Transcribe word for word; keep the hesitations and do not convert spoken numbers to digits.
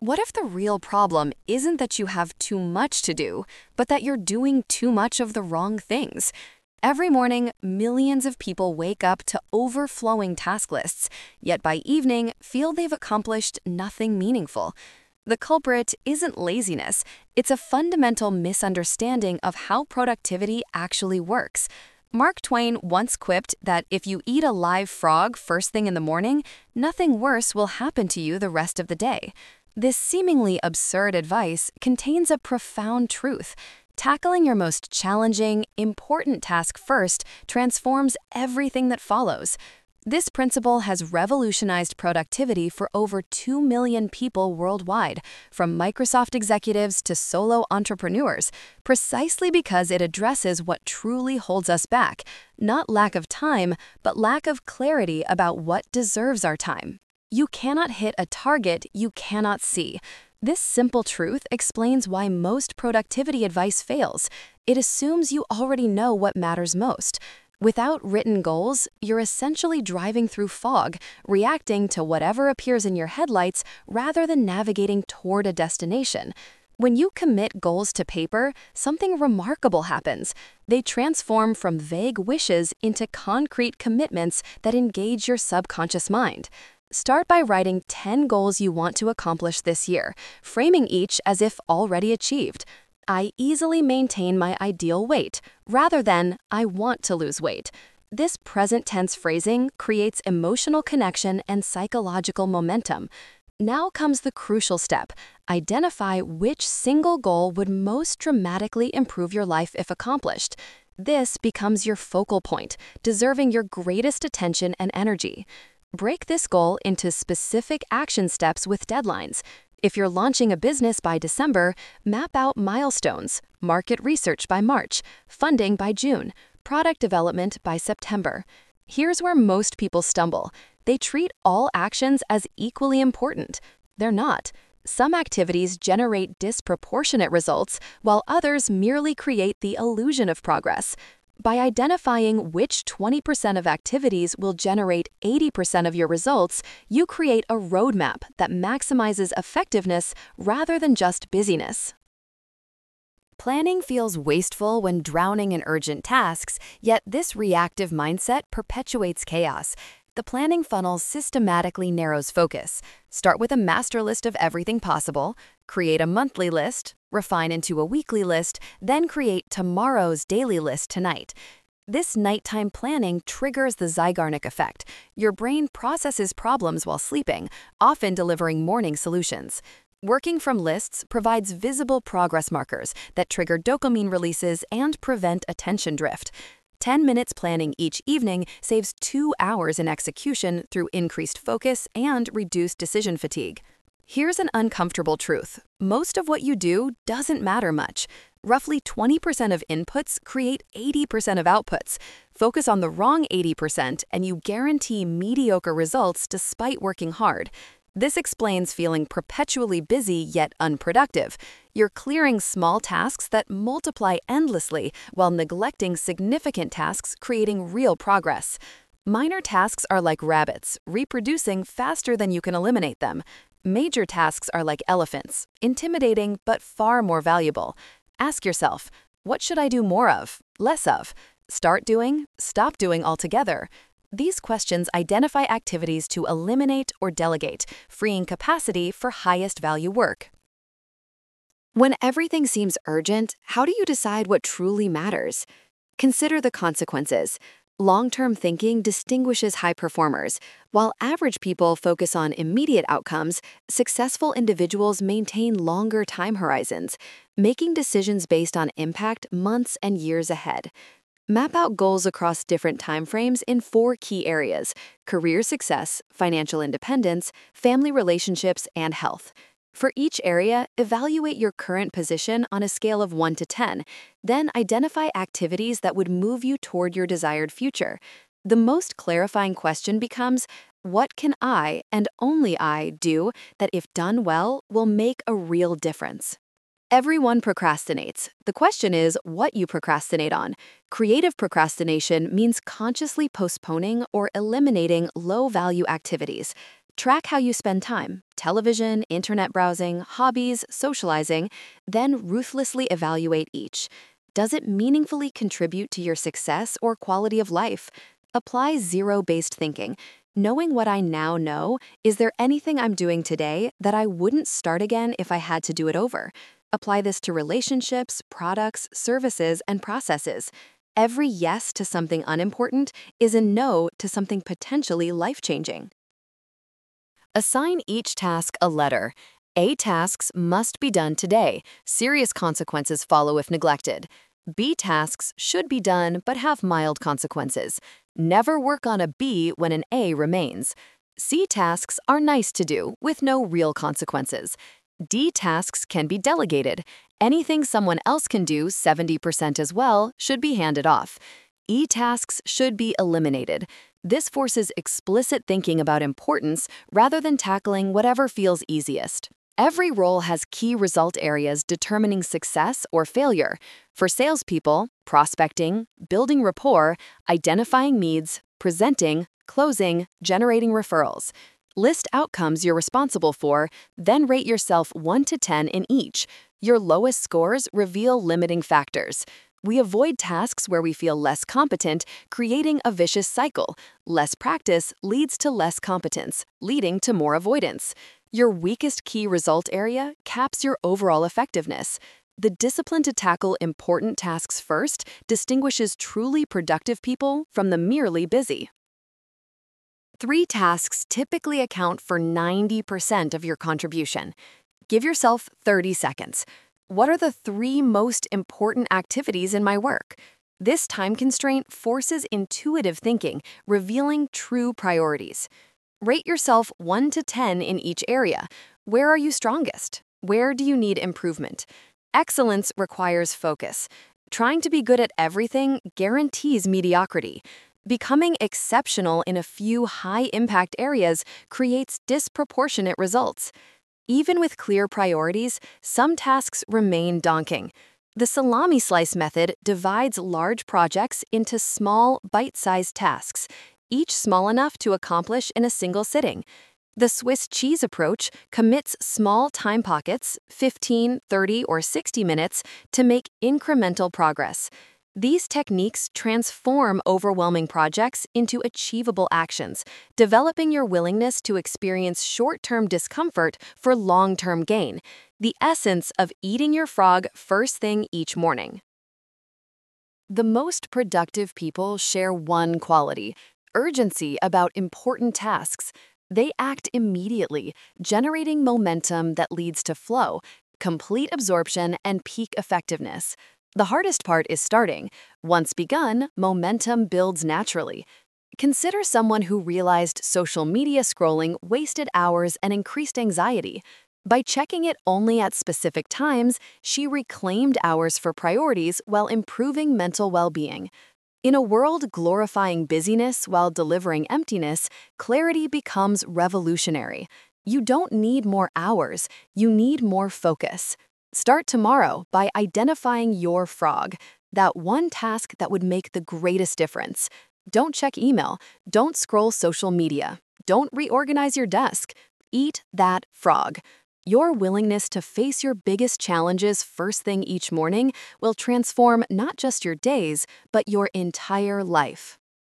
What if the real problem isn't that you have too much to do, but that you're doing too much of the wrong things? Every morning, millions of people wake up to overflowing task lists, yet by evening, feel they've accomplished nothing meaningful. The culprit isn't laziness, it's a fundamental misunderstanding of how productivity actually works. Mark Twain once quipped that if you eat a live frog first thing in the morning, nothing worse will happen to you the rest of the day. This seemingly absurd advice contains a profound truth. Tackling your most challenging, important task first transforms everything that follows. This principle has revolutionized productivity for over two million people worldwide, from Microsoft executives to solo entrepreneurs, precisely because it addresses what truly holds us back, not lack of time, but lack of clarity about what deserves our time. You cannot hit a target you cannot see. This simple truth explains why most productivity advice fails. It assumes you already know what matters most. Without written goals, you're essentially driving through fog, reacting to whatever appears in your headlights rather than navigating toward a destination. When you commit goals to paper, something remarkable happens. They transform from vague wishes into concrete commitments that engage your subconscious mind. Start by writing ten goals you want to accomplish this year, framing each as if already achieved. I easily maintain my ideal weight, rather than I want to lose weight. This present tense phrasing creates emotional connection and psychological momentum. Now comes the crucial step. Identify which single goal would most dramatically improve your life if accomplished. This becomes your focal point, deserving your greatest attention and energy. Break this goal into specific action steps with deadlines. If you're launching a business by December, map out milestones, market research by March, funding by June, product development by September. Here's where most people stumble. They treat all actions as equally important. They're not. Some activities generate disproportionate results, while others merely create the illusion of progress. By identifying which twenty percent of activities will generate eighty percent of your results, you create a roadmap that maximizes effectiveness rather than just busyness. Planning feels wasteful when drowning in urgent tasks, yet this reactive mindset perpetuates chaos. The planning funnel systematically narrows focus. Start with a master list of everything possible, create a monthly list, refine into a weekly list, then create tomorrow's daily list tonight. This nighttime planning triggers the Zeigarnik effect. Your brain processes problems while sleeping, often delivering morning solutions. Working from lists provides visible progress markers that trigger dopamine releases and prevent attention drift. ten minutes planning each evening saves two hours in execution through increased focus and reduced decision fatigue. Here's an uncomfortable truth. Most of what you do doesn't matter much. Roughly twenty percent of inputs create eighty percent of outputs. Focus on the wrong eighty percent and you guarantee mediocre results despite working hard. This explains feeling perpetually busy yet unproductive. You're clearing small tasks that multiply endlessly while neglecting significant tasks, creating real progress. Minor tasks are like rabbits, reproducing faster than you can eliminate them. Major tasks are like elephants, intimidating but far more valuable. Ask yourself, what should I do more of, less of? Start doing, stop doing altogether. These questions identify activities to eliminate or delegate, freeing capacity for highest value work. When everything seems urgent, how do you decide what truly matters? Consider the consequences. Long-term thinking distinguishes high performers. While average people focus on immediate outcomes, successful individuals maintain longer time horizons, making decisions based on impact months and years ahead. Map out goals across different timeframes in four key areas: career success, financial independence, family relationships, and health. For each area, evaluate your current position on a scale of one to ten, then identify activities that would move you toward your desired future. The most clarifying question becomes, what can I, and only I, do that if done well, will make a real difference? Everyone procrastinates. The question is what you procrastinate on. Creative procrastination means consciously postponing or eliminating low-value activities. Track how you spend time television, internet browsing, hobbies, socializing, then ruthlessly evaluate each. Does it meaningfully contribute to your success or quality of life? Apply zero based thinking. Knowing what I now know, is there anything I'm doing today that I wouldn't start again if I had to do it over? Apply this to relationships, products, services, and processes. Every yes to something unimportant is a no to something potentially life changing. Assign each task a letter. A tasks must be done today. Serious consequences follow if neglected. B tasks should be done but have mild consequences. Never work on a B when an A remains. C tasks are nice to do with no real consequences. D tasks can be delegated. Anything someone else can do seventy percent as well should be handed off. E tasks should be eliminated. This forces explicit thinking about importance rather than tackling whatever feels easiest. Every role has key result areas determining success or failure. For salespeople, prospecting, building rapport, identifying needs, presenting, closing, generating referrals. List outcomes you're responsible for, then rate yourself one to ten in each. Your lowest scores reveal limiting factors. We avoid tasks where we feel less competent, creating a vicious cycle. Less practice leads to less competence, leading to more avoidance. Your weakest key result area caps your overall effectiveness. The discipline to tackle important tasks first distinguishes truly productive people from the merely busy. Three tasks typically account for ninety percent of your contribution. Give yourself thirty seconds. What are the three most important activities in my work? This time constraint forces intuitive thinking, revealing true priorities. Rate yourself one to ten in each area. Where are you strongest? Where do you need improvement? Excellence requires focus. Trying to be good at everything guarantees mediocrity. Becoming exceptional in a few high-impact areas creates disproportionate results. Even with clear priorities, some tasks remain daunting. The salami slice method divides large projects into small, bite-sized tasks, each small enough to accomplish in a single sitting. The Swiss cheese approach commits small time pockets, fifteen, thirty, or sixty minutes, to make incremental progress. These techniques transform overwhelming projects into achievable actions, developing your willingness to experience short-term discomfort for long-term gain, the essence of eating your frog first thing each morning. The most productive people share one quality: urgency about important tasks. They act immediately, generating momentum that leads to flow, complete absorption, and peak effectiveness. The hardest part is starting. Once begun, momentum builds naturally. Consider someone who realized social media scrolling wasted hours and increased anxiety. By checking it only at specific times, she reclaimed hours for priorities while improving mental well-being. In a world glorifying busyness while delivering emptiness, clarity becomes revolutionary. You don't need more hours, you need more focus. Start tomorrow by identifying your frog, that one task that would make the greatest difference. Don't check email, don't scroll social media, don't reorganize your desk. Eat that frog. Your willingness to face your biggest challenges first thing each morning will transform not just your days, but your entire life.